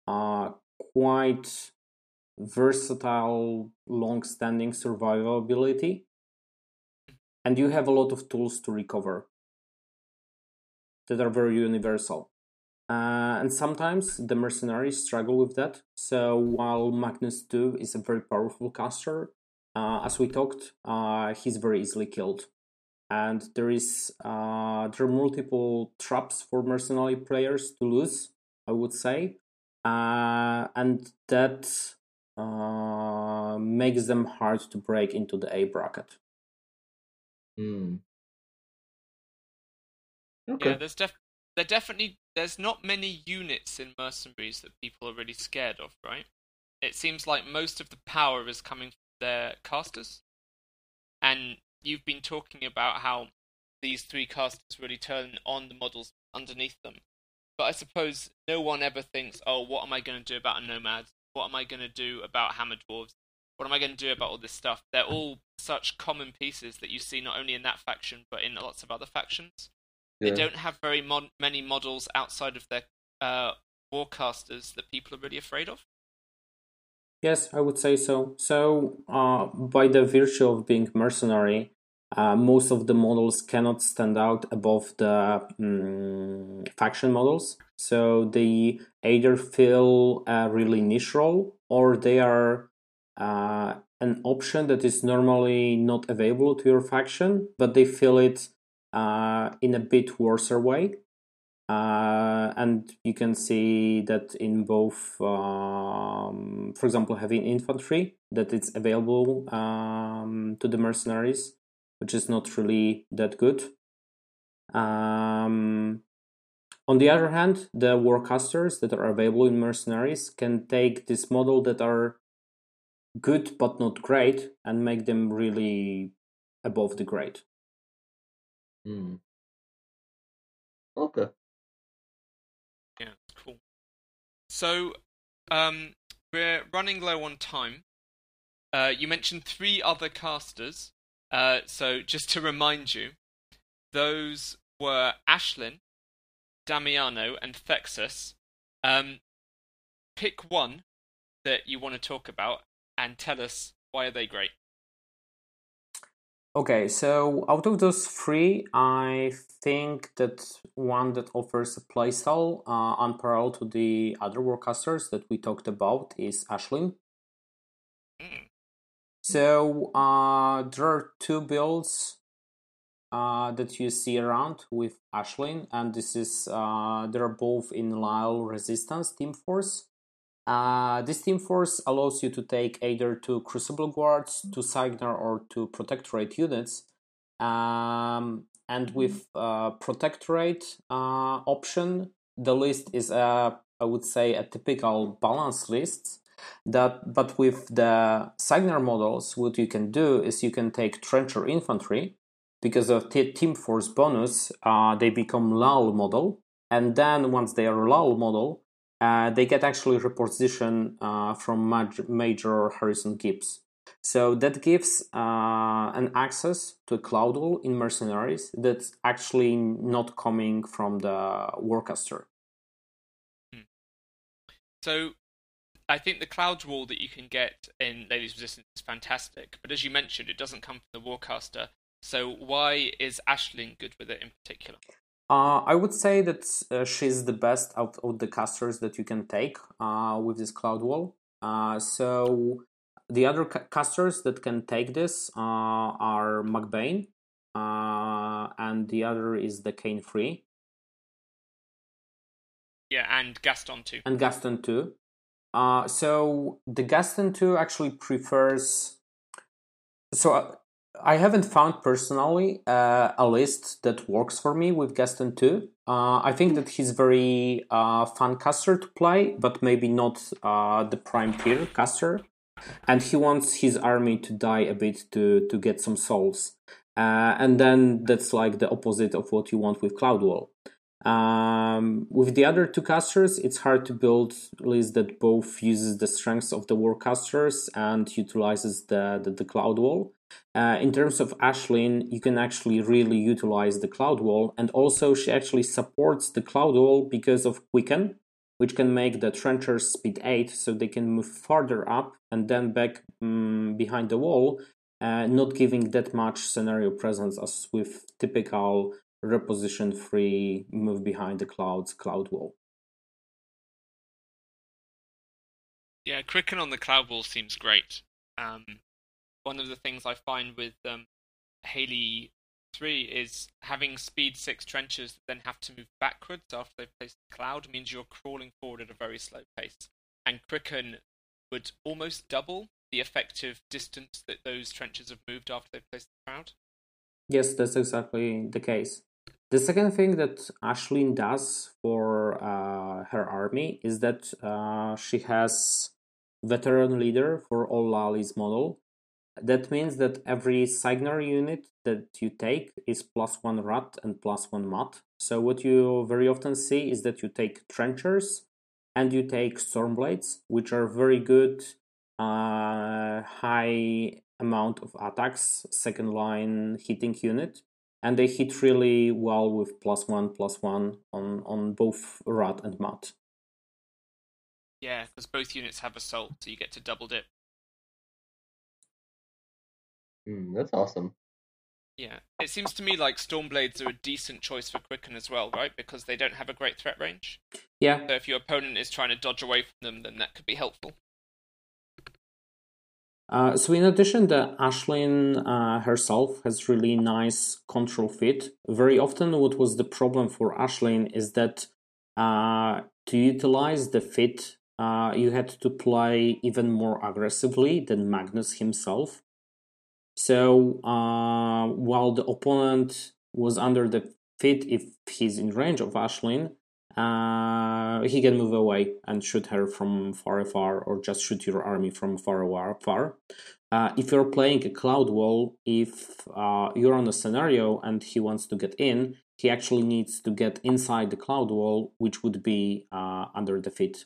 quite versatile, long-standing survivability, and you have a lot of tools to recover that are very universal. And sometimes the mercenaries struggle with that. So while Magnus 2 is a very powerful caster, as we talked, he's very easily killed. And there are multiple traps for mercenary players to lose, I would say. And that makes them hard to break into the A bracket. Okay. Yeah, there's not many units in Mercenaries that people are really scared of, right? It seems like most of the power is coming from their casters. And you've been talking about how these 3 casters really turn on the models underneath them. But I suppose no one ever thinks, oh, what am I going to do about a Nomad? What am I going to do about Hammer Dwarves? What am I going to do about all this stuff? They're all such common pieces that you see not only in that faction, but in lots of other factions. Yeah. They don't have very many models outside of their warcasters that people are really afraid of. Yes, I would say so. So, by the virtue of being mercenary, most of the models cannot stand out above the faction models. So they either fill a really niche role, or they are an option that is normally not available to your faction, but they fill it in a bit worse way. And you can see that in both, for example, having infantry, that it's available to the mercenaries, which is not really that good. On the other hand, the warcasters that are available in mercenaries can take this model that are good but not great and make them really above the grade. Okay. Yeah, cool. So, we're running low on time. You mentioned 3 other casters. So just to remind you, those were Ashlyn, Damiano, and Thexus. Pick one that you want to talk about and tell us why are they great. Okay, so out of those 3, I think that one that offers a playstyle unparalleled to the other warcasters that we talked about is Ashlyn. So there are 2 builds that you see around with Ashlyn, and this is they're both in Lyle Resistance Team Force. This Team Force allows you to take either 2 Crucible Guards, 2 Signar, or 2 Protectorate units. And with Protectorate option, the list is I would say a typical balanced list. But with the Signar models, what you can do is you can take Trencher Infantry. Because of Team Force bonus, they become Lal model, and then once they are Lal model, they get actually reposition from Major Harrison Gibbs. So that gives an access to Cloud Wall in Mercenaries that's actually not coming from the Warcaster. So I think the Cloud Wall that you can get in Ladies Resistance is fantastic, but as you mentioned, it doesn't come from the Warcaster. So why is Ashlyn good with it in particular? I would say that she's the best out of the casters that you can take with this Cloud Wall. So the other casters that can take this are McBain, and the other is the Kane Free. Yeah, and Gaston too. And Gaston too. So the Gaston 2 actually prefers. So I haven't found personally a list that works for me with Gaston 2. I think that he's very fun caster to play, but maybe not the prime tier caster. And he wants his army to die a bit to get some souls. And then that's like the opposite of what you want with Cloudwall. With the other 2 casters, it's hard to build a list that both uses the strengths of the warcasters and utilizes the Cloud Wall. In terms of Ashlyn, you can actually really utilize the Cloud Wall, and also she actually supports the Cloud Wall because of Quicken, which can make the trenchers speed 8, so they can move farther up and then back behind the wall, not giving that much scenario presence as with typical reposition free move behind the cloud wall. Yeah, Quicken on the Cloud Wall seems great. One of the things I find with Haley 3 is having speed 6 trenches that then have to move backwards after they've placed the cloud means you're crawling forward at a very slow pace. And Quicken would almost double the effective distance that those trenches have moved after they've placed the cloud. Yes, that's exactly the case. The second thing that Ashlyn does for her army is that she has veteran leader for all Lali's model. That means that every Signar unit that you take is +1 Rat and +1 Mat. So what you very often see is that you take Trenchers and you take Stormblades, which are very good, high amount of attacks, second line hitting unit. And they hit really well with +1/+1 on both Rat and Mat. Yeah, because both units have assault, so you get to double dip. That's awesome. Yeah, it seems to me like Stormblades are a decent choice for Quicken as well, right? Because they don't have a great threat range. Yeah. So if your opponent is trying to dodge away from them, then that could be helpful. So in addition, the Ashlyn herself has really nice control fit. Very often what was the problem for Ashlyn is that to utilize the fit, you had to play even more aggressively than Magnus himself. So while the opponent was under the fit if he's in range of Ashlyn, he can move away and shoot her from far, or just shoot your army from far. If you're playing a Cloud Wall, if you're on a scenario and he wants to get in, he actually needs to get inside the Cloud Wall, which would be under defeat.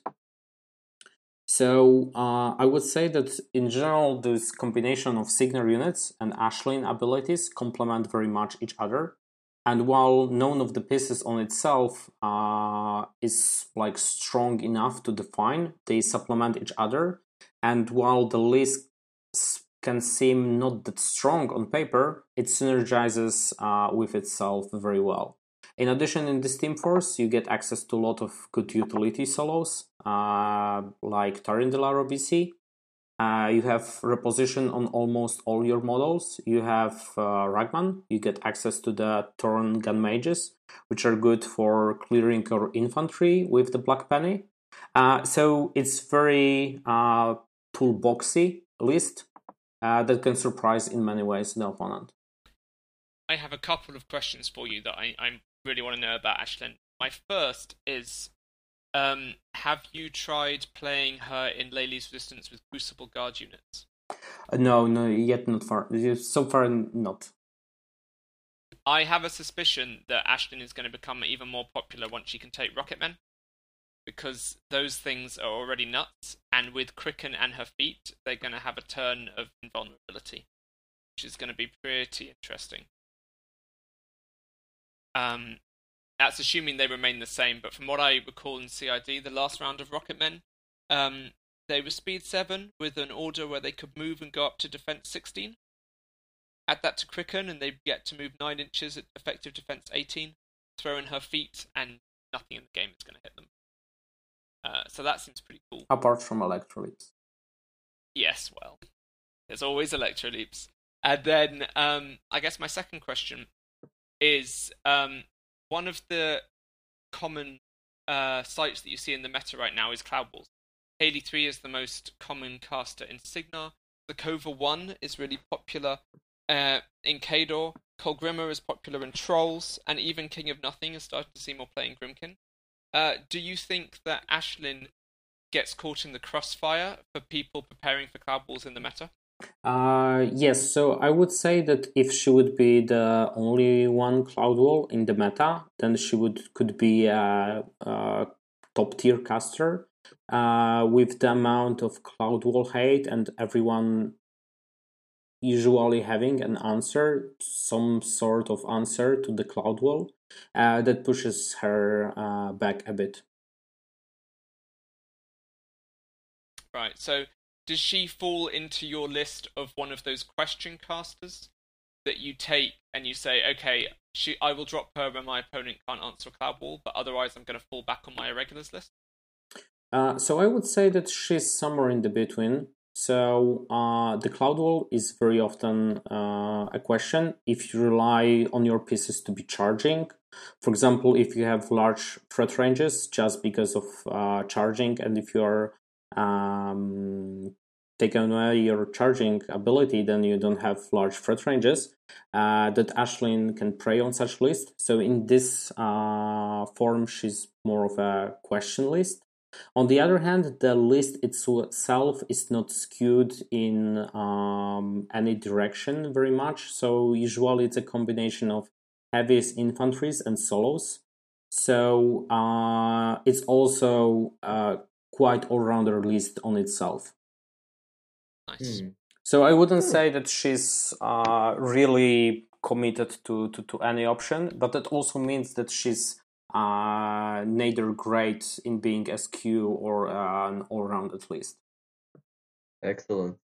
So I would say that in general, this combination of Signar units and Ashlyn abilities complement very much each other. And while none of the pieces on itself is like strong enough to define, they supplement each other. And while the list can seem not that strong on paper, it synergizes with itself very well. In addition, in this Team Force, you get access to a lot of good utility solos, like Tarindilaro BC. You have reposition on almost all your models. You have Ragman. You get access to the Torn Gun Mages, which are good for clearing your infantry with the Black Penny. So it's very toolboxy list that can surprise in many ways the opponent. I have a couple of questions for you that I really want to know about Ashlyn. My first is, have you tried playing her in Lely's Resistance with Crucible Guard units? No, yet not far. So far, not. I have a suspicion that Ashlyn is going to become even more popular once she can take Rocketmen, because those things are already nuts, and with Kricken and her feet, they're going to have a turn of invulnerability, which is going to be pretty interesting. That's assuming they remain the same, but from what I recall in CID, the last round of Rocketmen, they were speed 7 with an order where they could move and go up to defense 16. Add that to Kricken and they get to move 9 inches at effective defense 18, throw in her feet, and nothing in the game is going to hit them. So that seems pretty cool. Apart from Electroleaps. Yes, well, there's always Electroleaps. And then I guess my second question is, one of the common sites that you see in the meta right now is Cloud Walls. Haley 3 is the most common caster in Signar. The Kova 1 is really popular in Khador. Kolgrimmer is popular in Trolls, and even King of Nothing is starting to see more play in Grimkin. Do you think that Ashlyn gets caught in the crossfire for people preparing for Cloud Walls in the meta? Yes, so I would say that if she would be the only one Cloud Wall in the meta, then she could be a top tier caster. With the amount of Cloud Wall hate and everyone usually having an answer, some sort of answer to the Cloud Wall, that pushes her back a bit. Right, so does she fall into your list of one of those question casters that you take and you say, okay, I will drop her when my opponent can't answer a Cloud Wall, but otherwise I'm going to fall back on my irregulars list? So I would say that she's somewhere in the between. So the Cloud Wall is very often a question if you rely on your pieces to be charging. For example, if you have large threat ranges just because of charging, and if you are taken away your charging ability, then you don't have large threat ranges, that Ashlyn can prey on such list. So in this form, she's more of a question list. On the other hand, the list itself is not skewed in any direction very much. So usually it's a combination of heaviest infantries and solos. So it's also quite all-rounder list on itself. Nice. So I wouldn't say that she's really committed to any option, but that also means that she's neither great in being a SQ or an all-round at least. Excellent.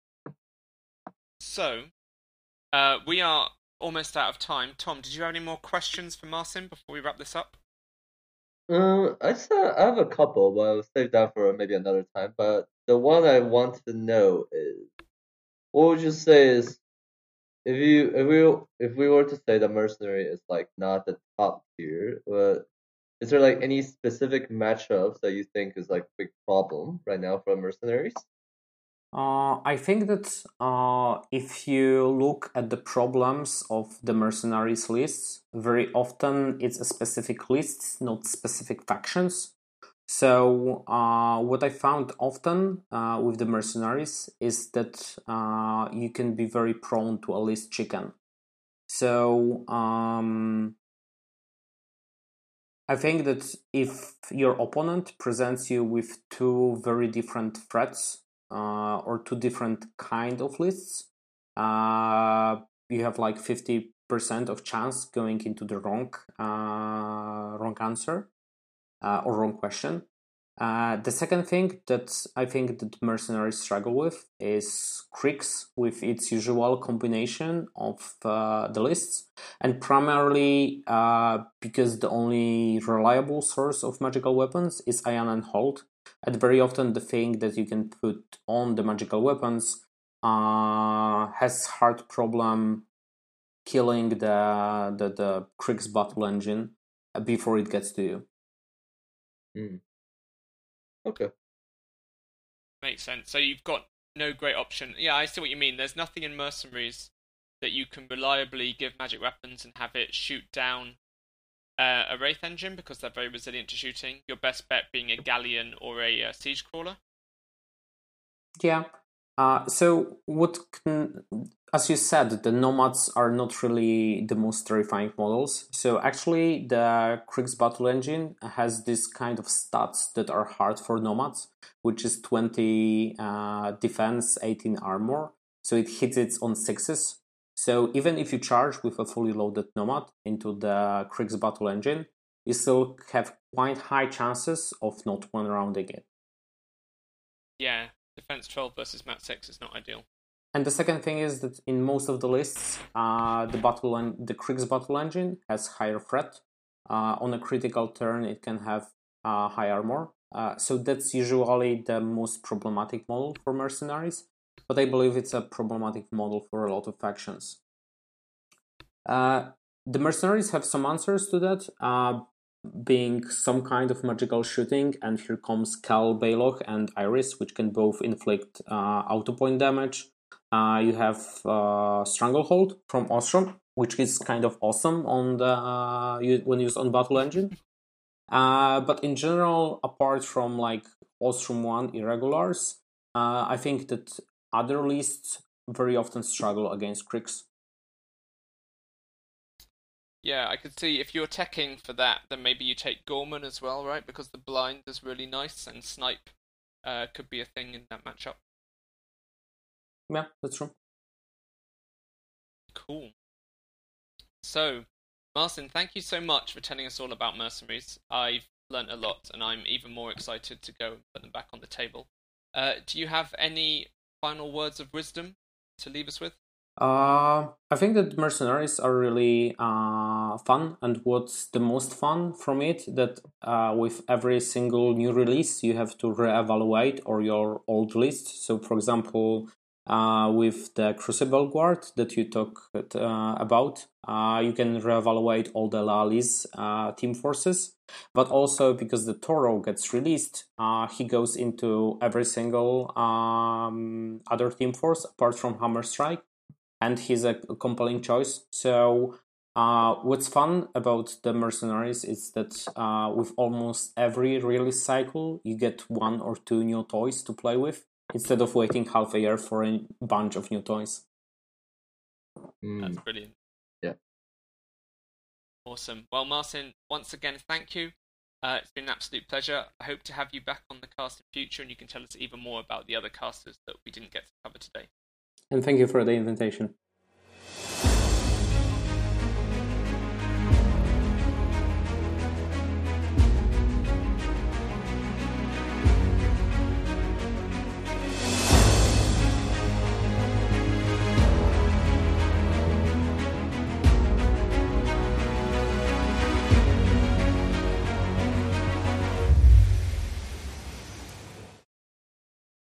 So, we are almost out of time. Tom, did you have any more questions for Marcin before we wrap this up? I have a couple, but I'll save that for maybe another time. But the one I want to know is, what would you say is, if we were to say the mercenary is like not the top tier, but is there like any specific matchups that you think is like a big problem right now for mercenaries? I think that if you look at the problems of the mercenaries lists, very often it's a specific list, not specific factions. So what I found often with the mercenaries is that you can be very prone to a list chicken. So I think that if your opponent presents you with two very different threats or two different kind of lists, you have like 50% of chance going into the wrong answer or wrong question. The second thing that I think that mercenaries struggle with is Kriegs with its usual combination of the lists, and primarily because the only reliable source of magical weapons is Ion and Hold, and very often the thing that you can put on the magical weapons has hard problem killing the Kriegs battle engine before it gets to you. Mm. Okay. Makes sense. So you've got no great option. Yeah, I see what you mean. There's nothing in Mercenaries that you can reliably give magic weapons and have it shoot down a Wraith engine because they're very resilient to shooting. Your best bet being a Galleon or a Siege Crawler. Yeah. So as you said, the Nomads are not really the most terrifying models. So actually, the Kriegs battle engine has this kind of stats that are hard for Nomads, which is 20 defense, 18 armor. So it hits it on sixes. So even if you charge with a fully loaded Nomad into the Kriegs battle engine, you still have quite high chances of not one-rounding it. Yeah. Defense 12 versus Mat 6 is not ideal. And the second thing is that in most of the lists, the Kriegs battle engine has higher threat. On a critical turn, it can have high armor. So that's usually the most problematic model for mercenaries. But I believe it's a problematic model for a lot of factions. The mercenaries have some answers to that. Being some kind of magical shooting, and here comes Cal, Baylock, and Iris, which can both inflict auto point damage. You have Stranglehold from Ostrom, which is kind of awesome on the when used on Battle Engine. But in general, apart from like Ostrom 1 irregulars, I think that other lists very often struggle against Kriegs. Yeah, I could see if you're teching for that, then maybe you take Gorman as well, right? Because the blind is really nice, and Snipe could be a thing in that matchup. Yeah, that's true. Cool. So, Marcin, thank you so much for telling us all about Mercenaries. I've learnt a lot, and I'm even more excited to go and put them back on the table. Do you have any final words of wisdom to leave us with? I think that mercenaries are really fun, and what's the most fun from it that with every single new release you have to reevaluate or your old list. So, for example, with the Crucible Guard that you talked about, you can reevaluate all the Lali's team forces. But also because the Toro gets released, he goes into every single other team force apart from Hammer Strike. And he's a compelling choice. So what's fun about the Mercenaries is that with almost every release cycle, you get one or two new toys to play with instead of waiting half a year for a bunch of new toys. That's brilliant. Yeah. Awesome. Well, Marcin, once again, thank you. It's been an absolute pleasure. I hope to have you back on the cast in future, and you can tell us even more about the other casters that we didn't get to cover today. And thank you for the invitation.